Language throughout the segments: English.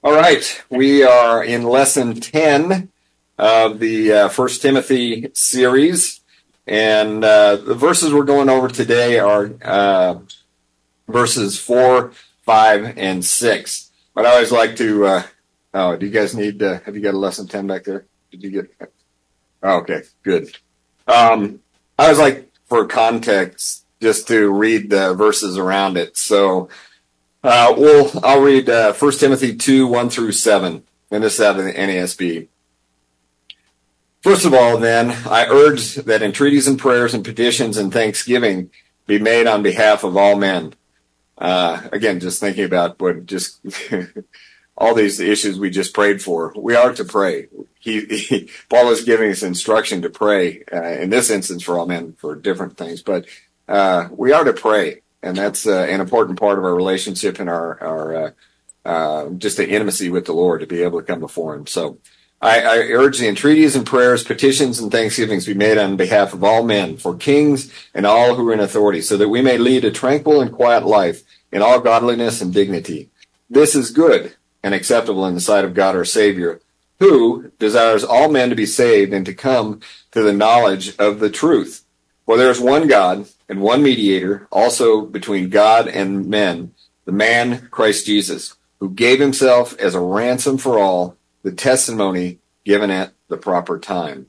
All right, we are in lesson 10 of the First Timothy series, and the verses we're going over today are verses 4, 5, and 6. But I always like to, do you guys need, have you got a lesson 10 back there? Did you get, oh, okay, good. I always like, for context, just to read the verses around it. So, I'll read 1 Timothy 2, 1 through 7, and this is out of the NASB. First of all, then, I urge that entreaties and prayers and petitions and thanksgiving be made on behalf of all men. Again, just thinking about what just all these issues we just prayed for. We are to pray. Paul is giving us instruction to pray, in this instance for all men, for different things, but we are to pray. And that's an important part of our relationship and our just the intimacy with the Lord, to be able to come before Him. So I urge the entreaties and prayers, petitions, and thanksgivings be made on behalf of all men, for kings and all who are in authority, so that we may lead a tranquil and quiet life in all godliness and dignity. This is good and acceptable in the sight of God our Savior, who desires all men to be saved and to come to the knowledge of the truth. For there is one God and one mediator also between God and men, the man Christ Jesus, who gave himself as a ransom for all, the testimony given at the proper time.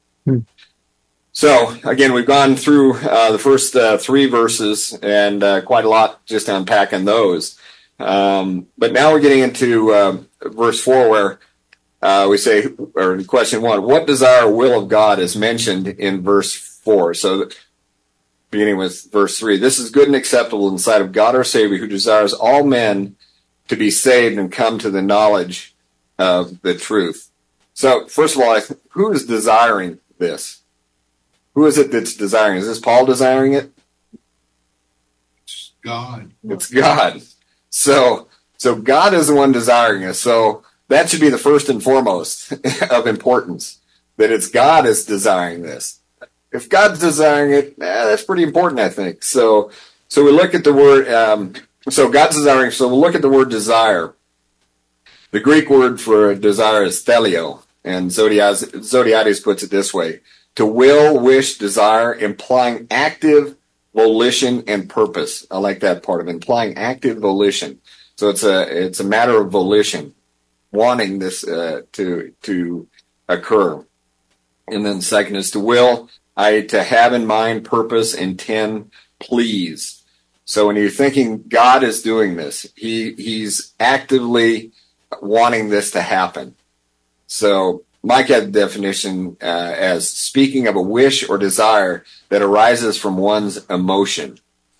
So, again, we've gone through the first three verses and quite a lot just unpacking those. But now we're getting into verse 4 where we say, or in question 1, what desire or will of God is mentioned in verse 4. So, beginning with verse 3, this is good and acceptable in the sight of God our Savior, who desires all men to be saved and come to the knowledge of the truth. So, first of all, who is desiring this? Who is it that's desiring? Is this Paul desiring it? It's God. It's God. So God is the one desiring us. So that should be the first and foremost of importance, that it's God is desiring this. If God's desiring it, that's pretty important, I think. So we look at the word, so God's desiring, so we'll look at the word desire. The Greek word for desire is thelio, and Zodiades puts it this way: to will, wish, desire, implying active volition and purpose. I like that part of it, implying active volition. So it's a matter of volition, wanting this to occur. And then the second is to will, to have in mind, purpose, intend, please. So when you're thinking God is doing this, he's actively wanting this to happen. So Mike had the definition as speaking of a wish or desire that arises from one's emotions.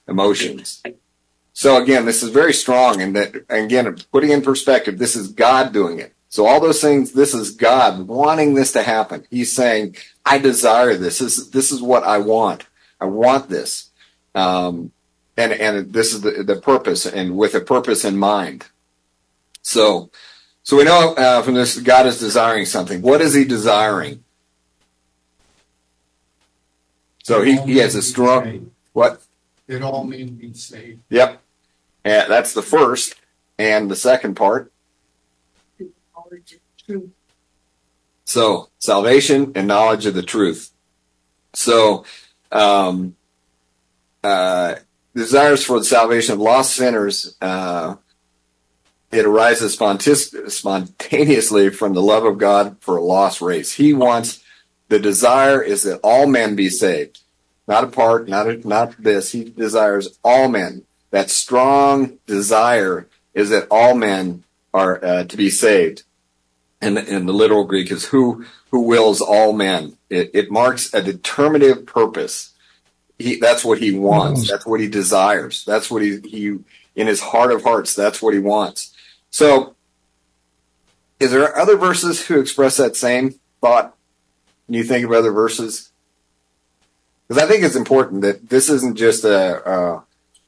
So again, this is very strong, and that, again, putting in perspective, this is God doing it. So all those things, this is God wanting this to happen. He's saying, I desire this. This is what I want. I want this. And this is the purpose, and with a purpose in mind. So we know from this, God is desiring something. What is He desiring? So he has a strong, what? It all means be saved. Yep. And that's the first. And the second part. So salvation and knowledge of the truth. So desires for the salvation of lost sinners, it arises spontaneously from the love of God for a lost race. He wants, the desire is that all men be saved. Not a part, not this. He desires all men. That strong desire is that all men are to be saved. And the literal Greek is who wills all men. It marks a determinative purpose. That's what he wants. That's what he desires. That's what he in his heart of hearts, that's what he wants. So, is there other verses who express that same thought? When you think of other verses? Because I think it's important that this isn't just a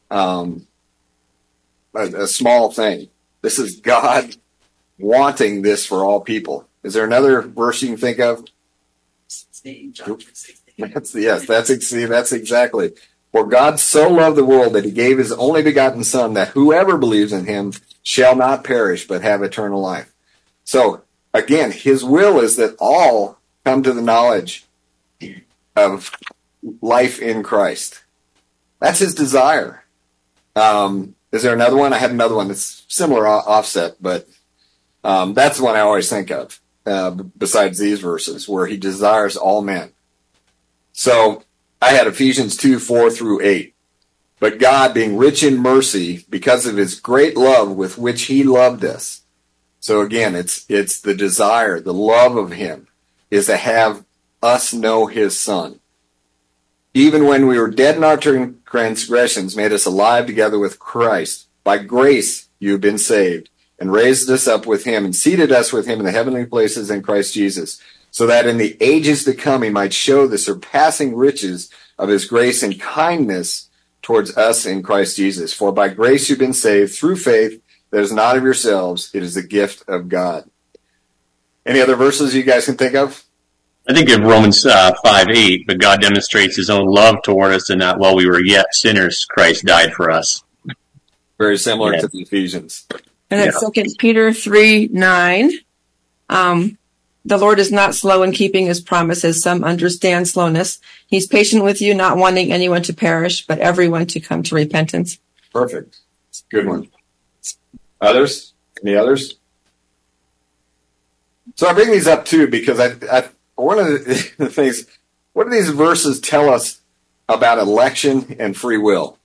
small thing. This is God wanting this for all people. Is there another verse you can think of? John 3:16. That's exactly. For God so loved the world that he gave his only begotten Son, that whoever believes in him shall not perish, but have eternal life. So, again, his will is that all come to the knowledge of life in Christ. That's his desire. Is there another one? I had another one that's similar offset, but that's the one I always think of, besides these verses, where he desires all men. So I had Ephesians 2:4-8. But God, being rich in mercy, because of his great love with which he loved us. So again, it's the desire, the love of him, is to have us know his Son. Even when we were dead in our transgressions, made us alive together with Christ. By grace you have been saved, and raised us up with him, and seated us with him in the heavenly places in Christ Jesus, so that in the ages to come he might show the surpassing riches of his grace and kindness towards us in Christ Jesus. For by grace you've been saved through faith, that is not of yourselves, it is the gift of God. Any other verses you guys can think of? I think of Romans 5:8, but God demonstrates his own love toward us in that while we were yet sinners, Christ died for us. Very similar to the Ephesians. And then 2 Peter 3:9. The Lord is not slow in keeping his promises. Some understand slowness. He's patient with you, not wanting anyone to perish, but everyone to come to repentance. Perfect. Good one. Others? Any others? So I bring these up too because I one of the things, what do these verses tell us about election and free will?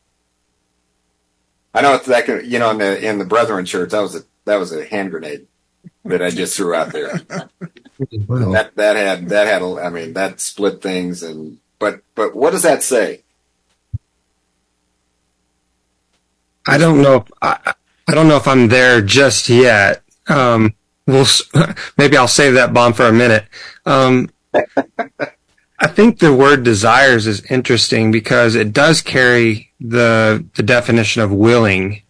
I know it's that can, in the Brethren Church, that was a hand grenade that I just threw out there. That split things, but what does that say? I don't know if I'm there just yet. Maybe I'll save that bomb for a minute. I think the word desires is interesting because it does carry the definition of willing.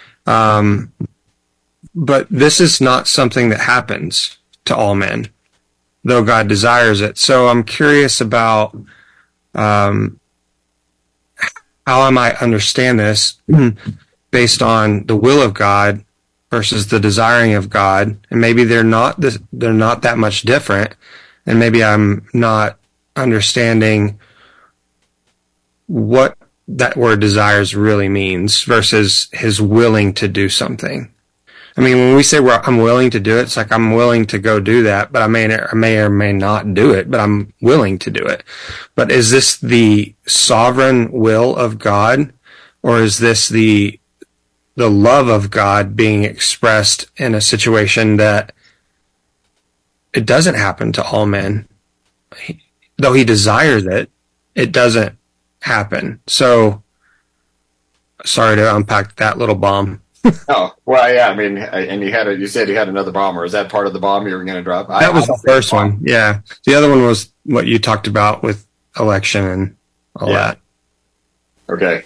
But this is not something that happens to all men, though God desires it. So I'm curious about how I might understand this based on the will of God versus the desiring of God, and maybe they're not that much different, and maybe I'm not understanding what that word desires really means versus his willing to do something. I mean, when we say I'm willing to do it, it's like I'm willing to go do that, but I may or may not do it, but I'm willing to do it. But is this the sovereign will of God, or is this the love of God being expressed in a situation that it doesn't happen to all men? Though he desires it, it doesn't happen. So, sorry to unpack that little bomb. Oh, well, yeah, I mean, and you said you had another bomb, or is that part of the bomb you were going to drop? That was the first one, yeah. The other one was what you talked about with election and all that. Okay.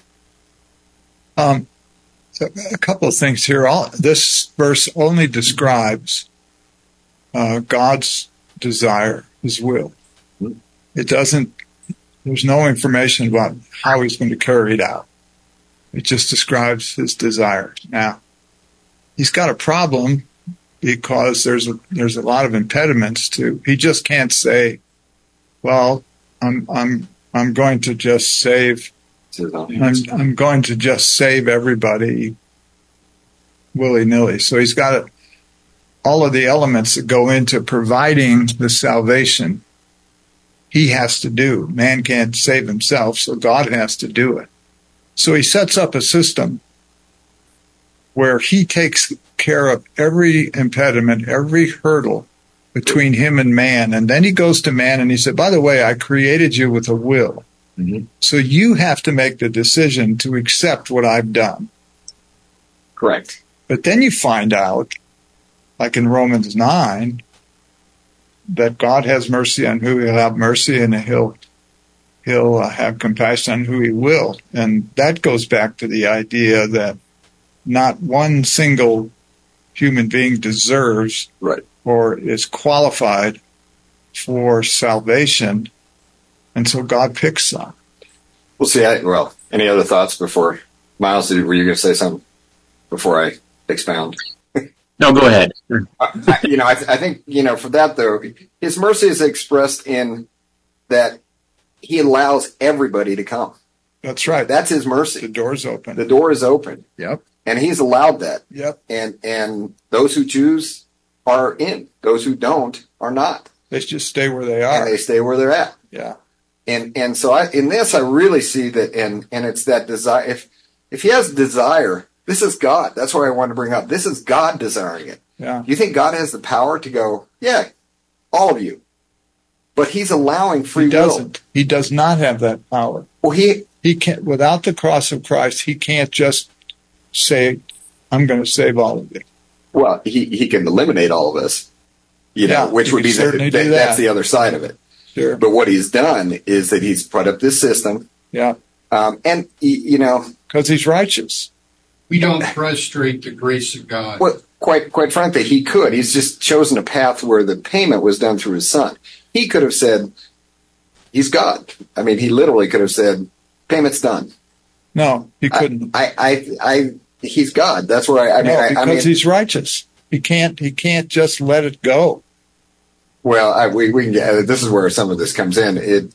So a couple of things here. This verse only describes God's desire, his will. It doesn't, there's no information about how he's going to carry it out. It just describes his desire. Now, he's got a problem because there's a lot of impediments to. He just can't say, "Well, I'm going to just save. I'm going to just save everybody willy-nilly." So he's got all of the elements that go into providing the salvation. He has to do. Man can't save himself, so God has to do it. So he sets up a system where he takes care of every impediment, every hurdle between him and man. And then he goes to man and he said, by the way, I created you with a will. Mm-hmm. So you have to make the decision to accept what I've done. Correct. But then you find out, like in Romans 9, that God has mercy on who he'll have mercy, and he'll have compassion on who he will. And that goes back to the idea that not one single human being deserves or is qualified for salvation. And so God picks some. We'll see. Any other thoughts before Miles? Were you going to say something before I expound? No, go ahead. I think for that though, His mercy is expressed in that He allows everybody to come. That's right. That's His mercy. The door's open. The door is open. Yep. And He's allowed that. Yep. And those who choose are in. Those who don't are not. They just stay where they are. And they stay where they're at. Yeah. And so in this I really see that, and it's that desire. If He has desire, this is God. That's what I wanted to bring up. This is God desiring it. Yeah. You think God has the power to go, yeah, all of you, but He's allowing free will. He doesn't. He does not have that power. Well, he can't. Without the cross of Christ, He can't just say, "I'm going to save all of you." Well, he can eliminate all of us, which would be that's the other side of it. Sure. But what He's done is that He's put up this system. Yeah. And because He's righteous. We don't frustrate the grace of God. Well, quite frankly, He could. He's just chosen a path where the payment was done through His Son. He could have said, He's God. I mean, He literally could have said, payment's done. No, He couldn't. He's God. That's where because He's righteous. He can't just let it go. Well, we can get, this is where some of this comes in.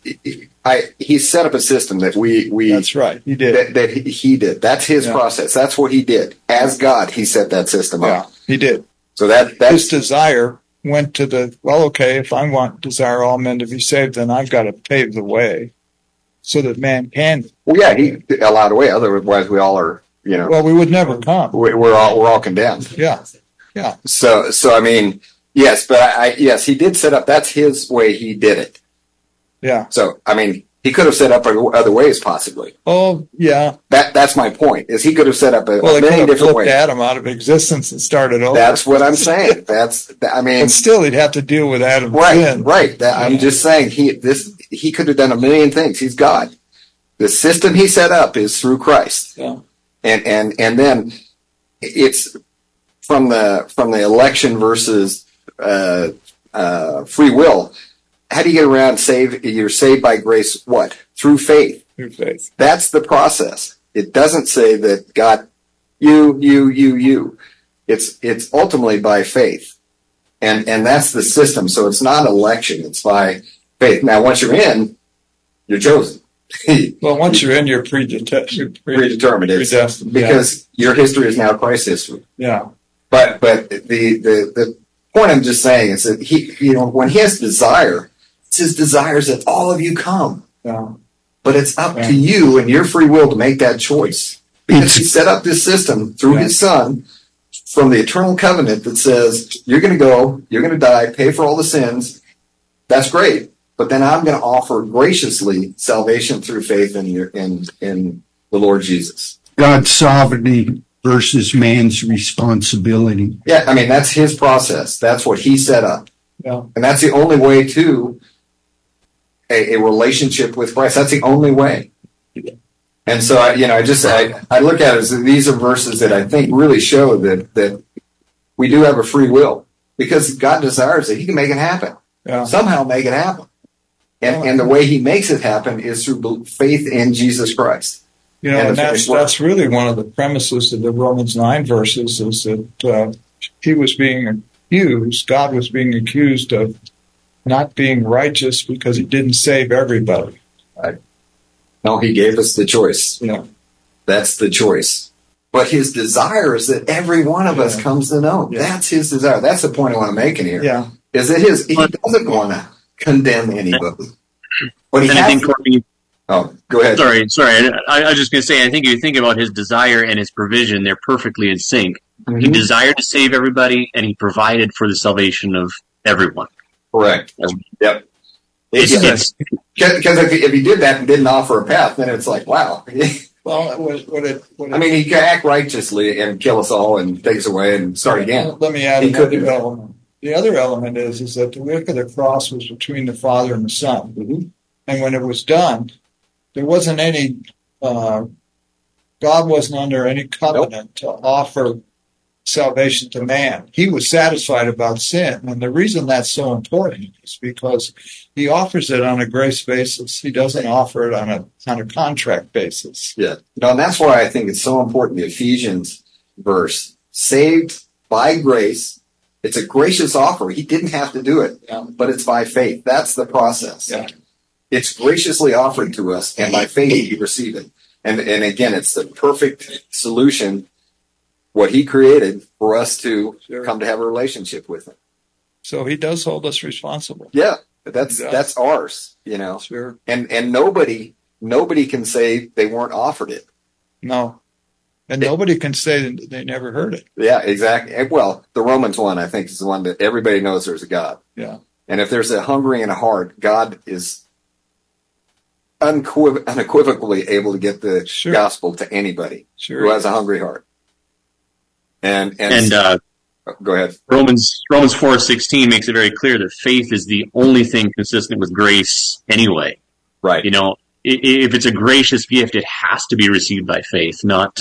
He set up a system that we. That's right. He did. That he did. That's His process. That's what He did. As God, He set that system up. Yeah, He did. So that's His desire went to if I desire all men to be saved, then I've got to pave the way so that man can. Well, yeah, He allowed a way. Otherwise, we all are, Well, we would never come. We're all condemned. Yeah. Yeah. So I mean, yes, but yes, He did set up. That's His way. He did it. Yeah. So I mean, He could have set up other ways, possibly. Oh, yeah. That's my point. Is He could have set up a many different ways. Adam out of existence and started over. That's what I'm saying. But still, He'd have to deal with Adam's sin. Right. I'm just saying He could have done a million things. He's God. The system He set up is through Christ. Yeah. And then it's from the election versus free will. How do you get around you're saved by grace? What? Through faith. Through faith. That's the process. It doesn't say that God, you. It's ultimately by faith. And that's the system. So it's not election. It's by faith. Now, once you're in, you're chosen. Well, once you're in, you're predetermined. Predestined. Because your history is now Christ's history. Yeah. But the point I'm just saying is that when He has desire, it's His desires that all of you come. Yeah. But it's up to you and your free will to make that choice. Because He set up this system through His Son from the eternal covenant that says, you're going to go, you're going to die, pay for all the sins. That's great. But then I'm going to offer graciously salvation through faith in the Lord Jesus. God's sovereignty versus man's responsibility. Yeah, I mean, that's His process. That's what He set up. Yeah. And that's the only way to a relationship with Christ. That's the only way. And so, I look at it as these are verses that I think really show that we do have a free will. Because God desires it. He can make it happen. Yeah. Somehow make it happen. And the way He makes it happen is through faith in Jesus Christ. And that's really one of the premises of the Romans 9 verses is that He was being accused, God was being accused of not being righteous because He didn't save everybody. Right. No, He gave us the choice. Yeah. That's the choice. But His desire is that every one of us comes to know. Yeah. That's His desire. That's the point I want to make in here. Yeah. Is that He doesn't want to condemn anybody. But He has to. Oh, go ahead. Sorry. I was just going to say, I think if you think about His desire and His provision, they're perfectly in sync. Mm-hmm. He desired to save everybody, and He provided for the salvation of everyone. Correct. Yep. Because if He did that and didn't offer a path, then it's like, wow. Well, I mean, He could act righteously and kill us all and take us away and start again. Let me add another element. The other element is that the work of the cross was between the Father and the Son. Mm-hmm. And when it was done, there wasn't any, God wasn't under any covenant to offer salvation to man. He was satisfied about sin. And the reason that's so important is because he offers it on a grace basis. He doesn't offer it on a contract basis. Yeah. No, and that's why I think it's so important, the Ephesians verse. Saved by grace. It's a gracious offer. He didn't have to do it, but it's by faith. That's the process. Yeah. It's graciously offered to us, and by faith we receive it. And again, it's the perfect solution, what he created for us to come to have a relationship with him. So he does hold us responsible. Yeah, that's ours, you know. Sure. And nobody can say they weren't offered it. No. And nobody can say that they never heard it. Yeah, exactly. Well, the Romans one, I think, is the one that everybody knows there's a God. Yeah. And if there's a hungry in a heart, God is unequivocally able to get the gospel to anybody who has a hungry heart. And go ahead. Romans 4:16 makes it very clear that faith is the only thing consistent with grace anyway. Right. You know, if it's a gracious gift, it has to be received by faith, not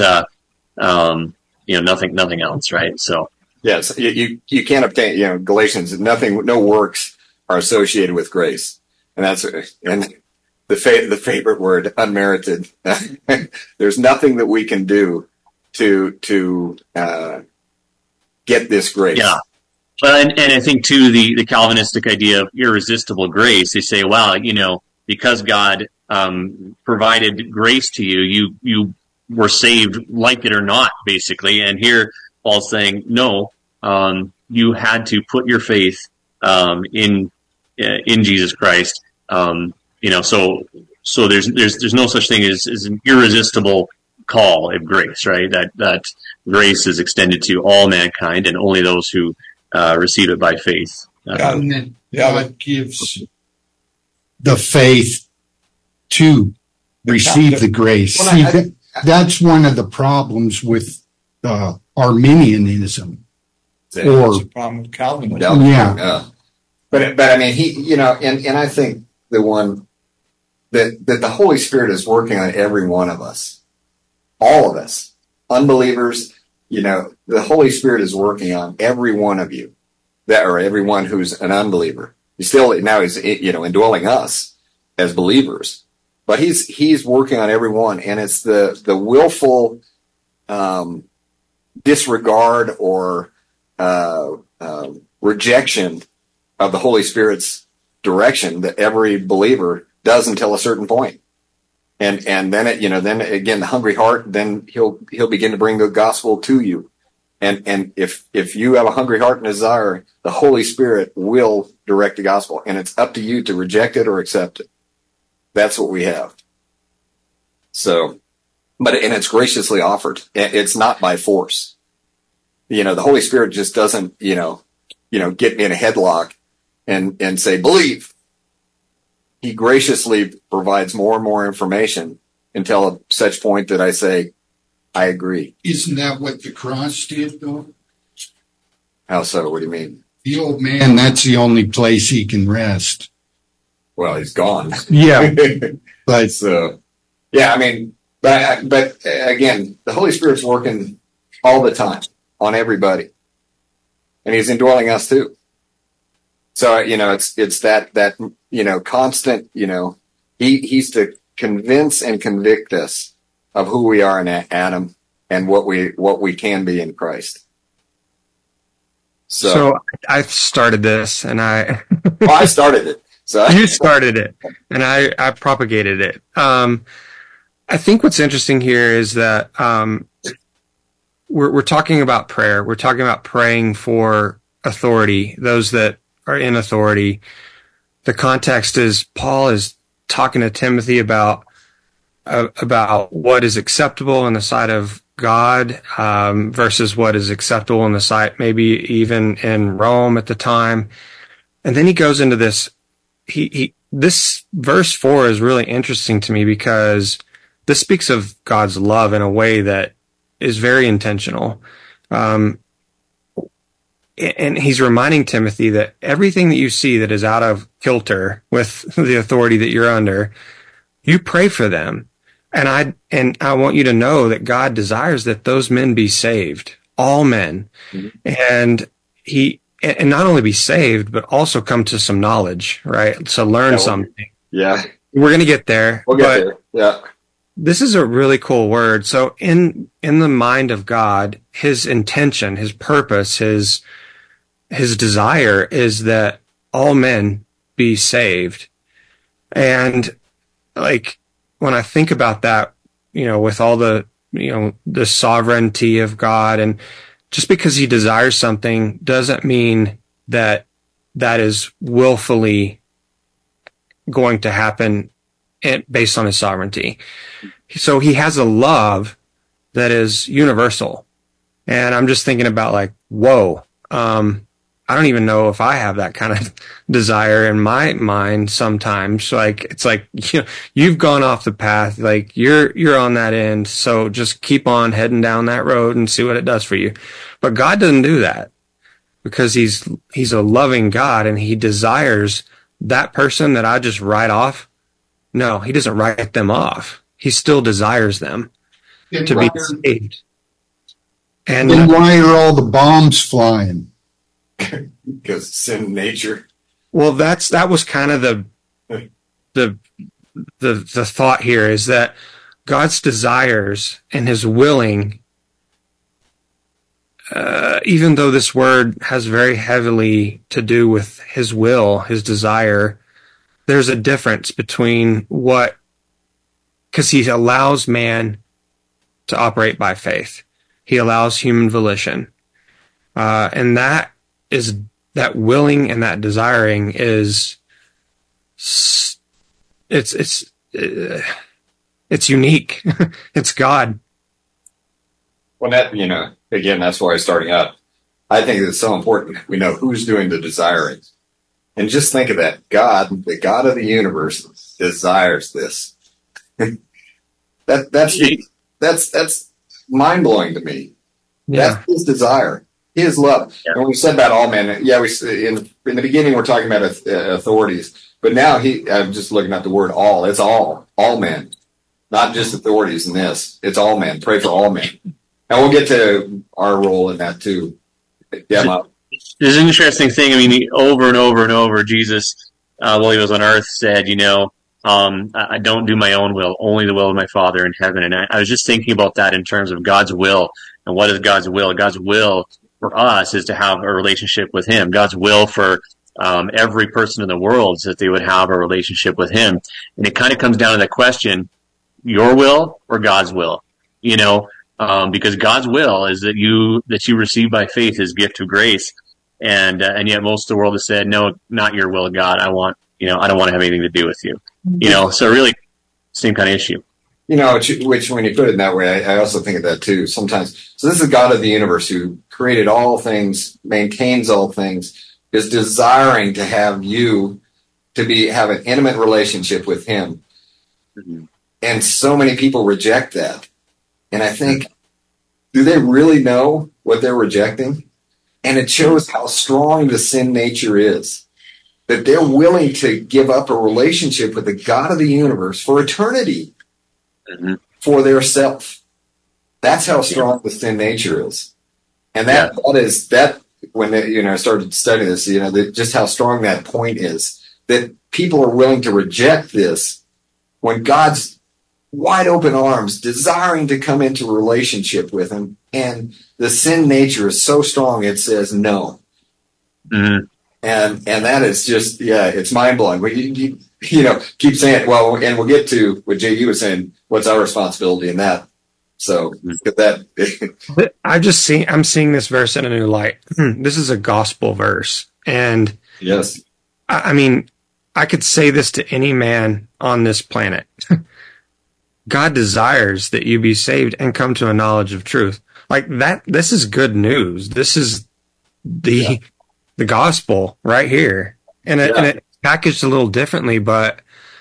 nothing else, right? So yes, you can't obtain, Galatians, no works are associated with grace, and the favorite word, unmerited. There's nothing that we can do to get this grace. Yeah. And I think too, the Calvinistic idea of irresistible grace, they say, well, because God provided grace to you, you were saved, like it or not, basically. And here Paul's saying, no, you had to put your faith in Jesus Christ. So there's no such thing as an irresistible call of grace, right? That grace is extended to all mankind and only those who receive it by faith. And then God gives the faith to receive the grace. See, that's one of the problems with Arminianism. Or a problem with Calvinism. Yeah. But I mean, and I think the one that the Holy Spirit is working on every one of us, all of us, unbelievers, the Holy Spirit is working on every one of you, or everyone who's an unbeliever. He's indwelling us as believers, but he's working on everyone, and it's the willful disregard or rejection of the Holy Spirit's direction that every believer does until a certain point. And then then again, the hungry heart, then he'll begin to bring the gospel to you. And if you have a hungry heart and desire, the Holy Spirit will direct the gospel, and it's up to you to reject it or accept it. That's what we have. So, and it's graciously offered. It's not by force. The Holy Spirit just doesn't, get me in a headlock and say, believe. He graciously provides more and more information until such point that I say, I agree. Isn't that what the cross did, though? How so? What do you mean? The old man, that's the only place he can rest. Well, he's gone. Yeah. But again, the Holy Spirit's working all the time on everybody, and he's indwelling us too. So, it's that constant, he's to convince and convict us of who we are in Adam and what we can be in Christ. So I started this, and I started it. So you started it, and I propagated it. I think what's interesting here is that we're talking about prayer. We're talking about praying for authority, those that are in authority. The context is Paul is talking to Timothy about what is acceptable in the sight of God versus what is acceptable in the sight, maybe even in Rome at the time. And then he goes into this. This verse 4 is really interesting to me because this speaks of God's love in a way that is very intentional. And he's reminding Timothy that everything that you see that is out of kilter with the authority that you're under, you pray for them. And I want you to know that God desires that those men be saved. all men. And and not only be saved, but also come to some knowledge, right? So learn something. Yeah. We're going to get there. We'll get there. Yeah. This is a really cool word. So in the mind of God, his intention, his purpose, his desire is that all men be saved. And like, when I think about that, with all the, the sovereignty of God, and just because he desires something doesn't mean that is willfully going to happen based on his sovereignty. So he has a love that is universal. And I'm just thinking about like, whoa, I don't even know if I have that kind of desire in my mind sometimes. Like, it's like, you've gone off the path, like you're on that end. So just keep on heading down that road and see what it does for you. But God doesn't do that, because he's a loving God, and he desires that person that I just write off. No, he doesn't write them off. He still desires them to be saved. And then why are all the bombs flying? Because it's in nature. Well, that was kind of the thought here, is that God's desires and his willing, even though this word has very heavily to do with his will, his desire, there's a difference between because he allows man to operate by faith. He allows human volition. And that willing and that desiring is, it's unique. It's God. Well, that, again, that's why starting out, I think it's so important. We know who's doing the desiring. And just think of that. God, the God of the universe, desires this. That's mind blowing to me. Yeah. That's his desire, his love. Yeah. And when we said about all men, in the beginning we're talking about authorities, but now I'm just looking at the word all. It's all men, not just authorities in this. It's all men. Pray for all men, and we'll get to our role in that too. Yeah, there's an interesting thing. I mean, over and over and over, Jesus, while he was on earth, said, I don't do my own will, only the will of my Father in heaven. And I was just thinking about that in terms of God's will. And what is God's will? God's will for us is to have a relationship with him. God's will for every person in the world is that they would have a relationship with him. And it kind of comes down to that question, your will or God's will? Because God's will is that you receive by faith his gift of grace. And yet most of the world has said, no, not your will, God. I don't want to have anything to do with you. So really same kind of issue. Which when you put it in that way, I also think of that too sometimes. So this is God of the universe who created all things, maintains all things, is desiring to have you have an intimate relationship with him. Mm-hmm. And so many people reject that. And I think, do they really know what they're rejecting? And it shows how strong the sin nature is, that they're willing to give up a relationship with the God of the universe for eternity. Mm-hmm. For their self. That's how strong the sin nature is. And that is when I started studying this, just how strong that point is, that people are willing to reject this when God's wide open arms, desiring to come into a relationship with him, and the sin nature is so strong it says no. Mm-hmm. And that is just, it's mind blowing. Keep saying, well, and we'll get to what JD was saying, what's our responsibility in that? So get that. I'm seeing this verse in a new light. This is a gospel verse. And yes, I mean, I could say this to any man on this planet. God desires that you be saved and come to a knowledge of truth. Like that, this is good news. This is the gospel right here. And it's packaged a little differently, but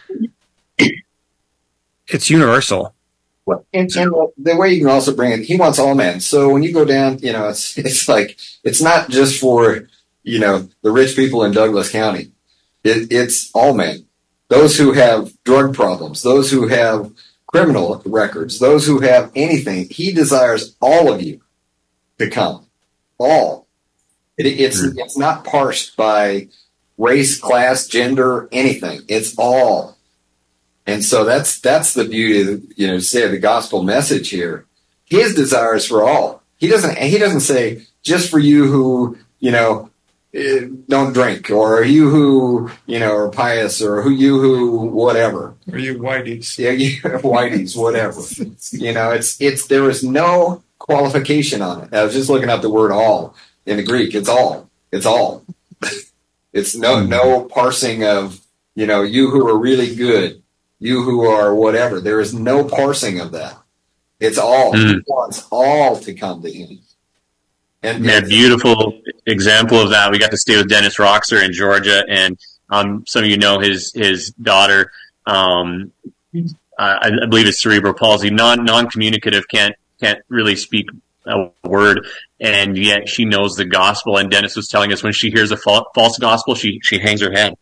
it's universal. Well, and the way you can also bring it, he wants all men. So when you go down, it's like, it's not just for, the rich people in Douglas County. It's all men. Those who have drug problems, those who have criminal records, those who have anything. He desires all of you to come. All. It's not parsed by race, class, gender, anything. It's all. And so that's the beauty of, say, the gospel message here. His desire is for all. He doesn't say just for you who, don't drink, or you who, are pious, or you whatever. Or you whiteys. Yeah, whiteys, whatever. There is no qualification on it. I was just looking up the word all in the Greek. It's all. It's all. It's no parsing of, you who are really good, you who are whatever. There is no parsing of that. It's all. He wants all to come to him. And a beautiful example of that. We got to stay with Dennis Roxer in Georgia, and some of you know his daughter. I believe it's cerebral palsy, non-communicative, can't really speak a word, and yet she knows the gospel. And Dennis was telling us when she hears a false gospel, she hangs her head,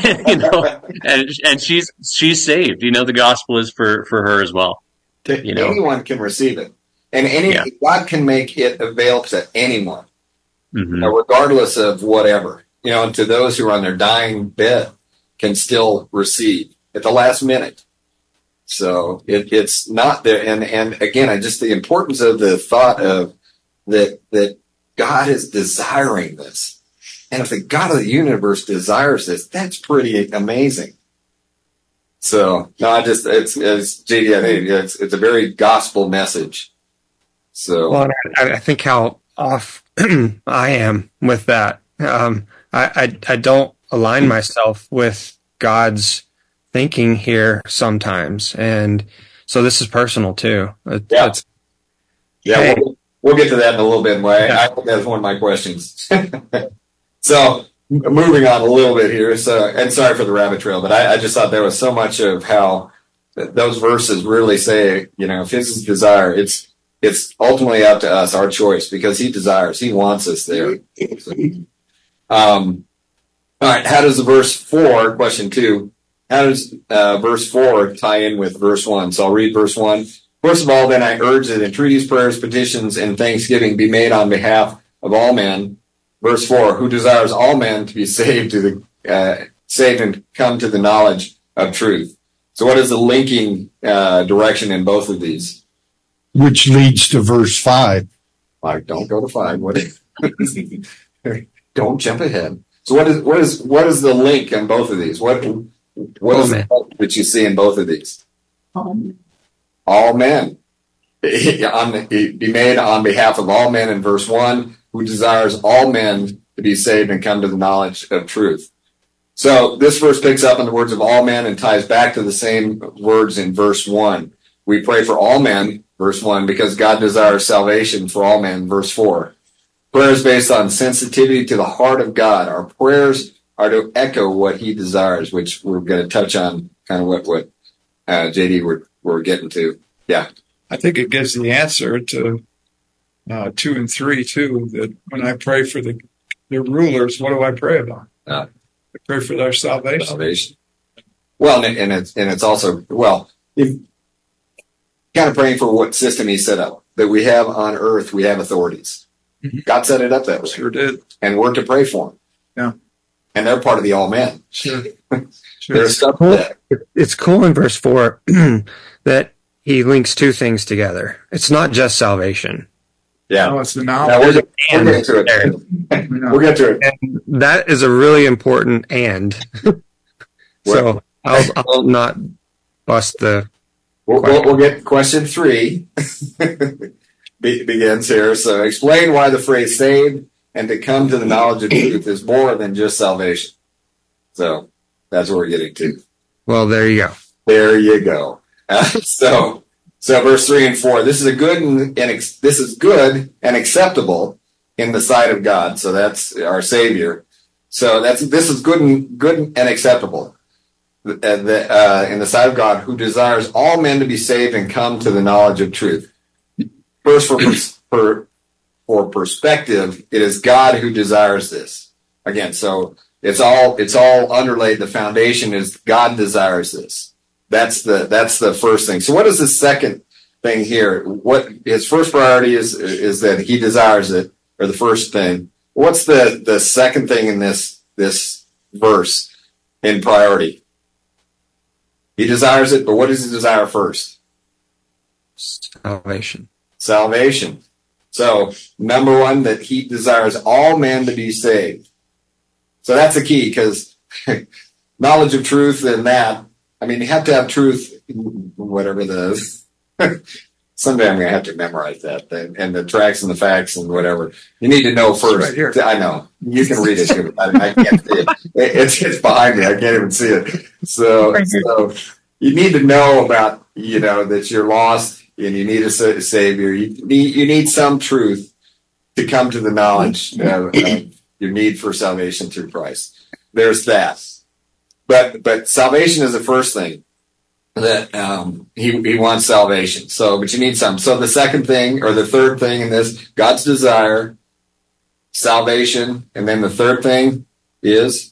and she's saved. The gospel is for her as well. Anyone can receive it. And God can make it available to anyone, regardless of whatever. And to those who are on their dying bed can still receive at the last minute. So it's not there. And again, just the importance of the thought of that God is desiring this. And if the God of the universe desires this, that's pretty amazing. So no, it's JD, I think it's a very gospel message. So, well, I think how off I am with that. I don't align myself with God's thinking here sometimes, and so this is personal too. We'll get to that in a little bit. I think that's one of my questions. So, moving on a little bit here. So, and sorry for the rabbit trail, but I just thought there was so much of how those verses really say, if his desire, it's ultimately up to us, our choice, because he desires, he wants us there. All right. How does the verse 4, question 2, how does verse 4 tie in with verse 1? So I'll read verse 1. First of all, then I urge that entreaties, prayers, petitions, and thanksgiving be made on behalf of all men. Verse 4, who desires all men to be saved saved and come to the knowledge of truth. So what is the linking direction in both of these? Which leads to verse 5. Don't go to 5. Don't jump ahead. So what is the link in both of these? What is that you see in both of these? All men. Be made on behalf of all men in verse 1, who desires all men to be saved and come to the knowledge of truth. So this verse picks up on the words of all men and ties back to the same words in verse 1. We pray for all men, verse 1, because God desires salvation for all men, verse 4. Prayers based on sensitivity to the heart of God. Our prayers are to echo what he desires, which we're going to touch on kind of what JD we're getting to. Yeah. I think it gives the answer to 2 and 3 too, that when I pray for the rulers, what do I pray about? I pray for their salvation. Well, and it's also, kind of praying for what system he set up, that we have on earth, we have authorities. Mm-hmm. God set it up that way. Sure did. And we're to pray for them. Yeah. And they're part of the all men. Sure. There's stuff there. It's cool in verse 4 that he links two things together. It's not just salvation. Yeah. No, it's the knowledge. We'll get to it. We'll get to it. And that is a really important and. So I'll not bust the. We'll get question 3 begins here. So explain why the phrase saved and to come to the knowledge of truth is more than just salvation. So that's what we're getting to. Well, there you go. There you go. So verse 3 and 4, this is this is good and acceptable in the sight of God. So that's our Savior. So this is good and acceptable. In the sight of God, who desires all men to be saved and come to the knowledge of truth. First, for perspective, it is God who desires this. Again, so it's all underlaid. The foundation is God desires this. That's the first thing. So what is the second thing here. What his first priority is that he desires it, or the first thing. What's the second thing in this verse in priority? He desires it, but what does he desire first? Salvation. Salvation. So, number one, that he desires all men to be saved. So that's the key, because knowledge of truth and that, I mean, you have to have truth, whatever someday I'm going to have to memorize that, and the tracks and the facts and whatever. You need to know first. Right here. I know. You can read it too. I can't see it. It's behind me. I can't even see it. So you need to know about, that you're lost and you need a Savior. You need some truth to come to the knowledge of your need for salvation through Christ. There's that. But salvation is the first thing that he wants salvation. So, but you need some. So the second thing, or the third thing in this, God's desire, salvation, and then the third thing is?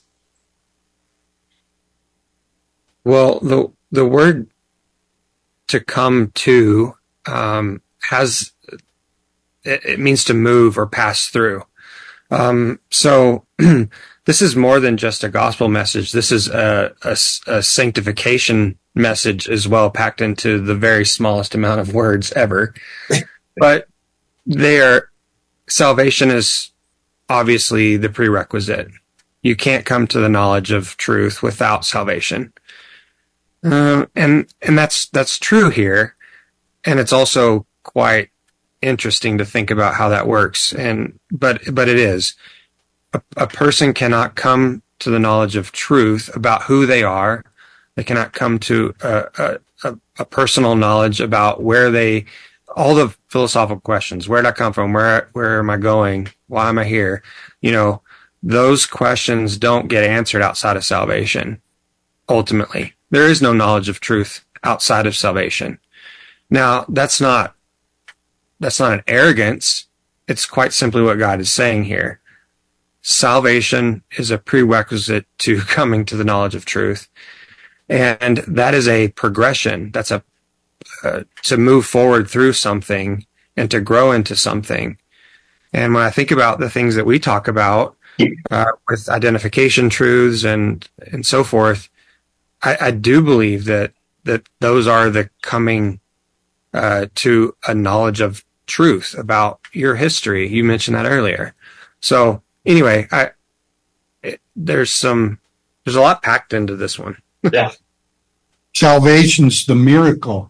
Well, the word to come to has, it means to move or pass through. So this is more than just a gospel message. This is a sanctification message as well, packed into the very smallest amount of words ever. But salvation is obviously the prerequisite. You can't come to the knowledge of truth without salvation. And that's true here. And it's also quite interesting to think about how that works. But it is. A person cannot come to the knowledge of truth about who they are. They cannot come to a personal knowledge about all the philosophical questions. Where did I come from? Where am I going? Why am I here? Those questions don't get answered outside of salvation. Ultimately, there is no knowledge of truth outside of salvation. Now, that's not an arrogance. It's quite simply what God is saying here. Salvation is a prerequisite to coming to the knowledge of truth. And that is a progression. That's to move forward through something and to grow into something. And when I think about the things that we talk about with identification truths and so forth, I do believe that those are the coming to a knowledge of truth about your history. You mentioned that earlier. So anyway, there's a lot packed into this one. Yeah. Salvation's the miracle.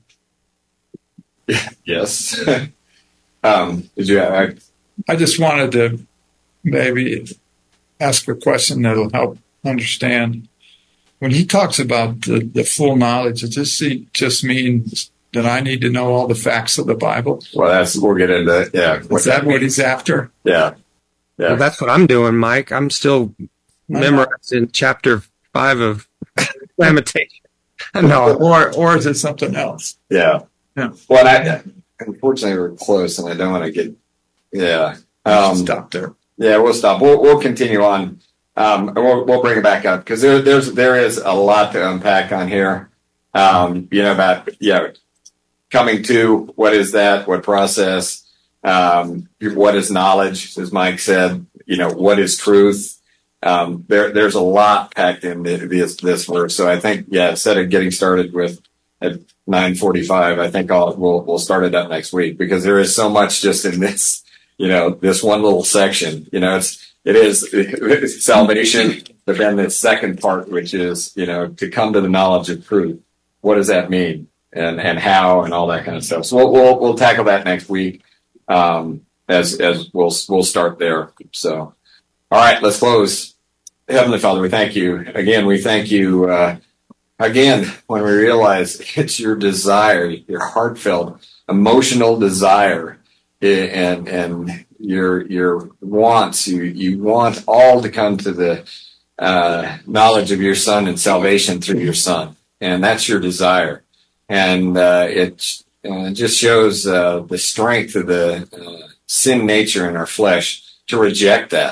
Yes. Did you? I just wanted to maybe ask a question that'll help understand. When he talks about the full knowledge, does this just mean that I need to know all the facts of the Bible? Well, we'll get into it. Yeah. Is that what he's after? Yeah. Yeah. Well, that's what I'm doing, Mike. I'm still memorizing chapter 5 of Lamentation. No, or is it something else? Yeah. Yeah. Well, unfortunately, we're close, and I don't want to get. Yeah. Stop there. Yeah, we'll stop. We'll continue on. We'll bring it back up because there is a lot to unpack on here. About coming to what is that? What process? What is knowledge? As Mike said, what is truth? There's a lot packed into this verse. So I think, instead of getting started with at 9:45, I think we'll start it up next week because there is so much just in this, this one little section. It is salvation, but then the second part, which is, to come to the knowledge of truth. What does that mean? And how and all that kind of stuff. So we'll tackle that next week. As we'll start there. So, all right, let's close. Heavenly Father, we thank you again. We thank you, again, when we realize it's your desire, your heartfelt, emotional desire and your wants. You want all to come to the knowledge of your Son and salvation through your Son. And that's your desire. And it just shows the strength of the sin nature in our flesh to reject that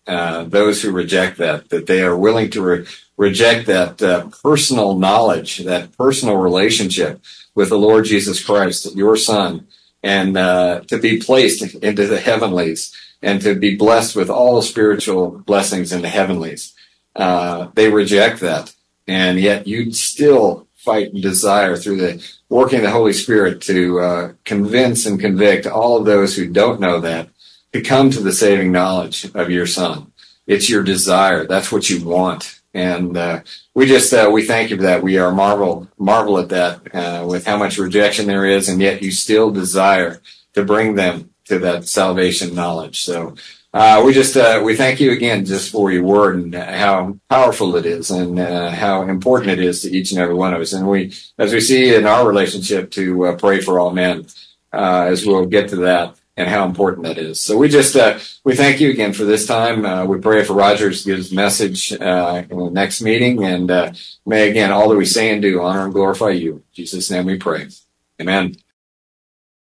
those who reject that they are willing to reject that personal knowledge, that personal relationship with the Lord Jesus Christ, your Son, and to be placed into the heavenlies and to be blessed with all spiritual blessings in the heavenlies. They reject that, and yet you still fight and desire through the working of the Holy Spirit to convince and convict all of those who don't know that to come to the saving knowledge of your Son. It's your desire. That's what you want. And we thank you for that. We are marvel at that with how much rejection there is, and yet you still desire to bring them to that salvation knowledge. So we thank you again just for your word and how powerful it is and how important it is to each and every one of us. And as we see in our relationship, to pray for all men, as we'll get to that and how important that is. So we thank you again for this time. We pray for Rogers to give his message in the next meeting, and may again all that we say and do honor and glorify you. In Jesus' name we pray. Amen.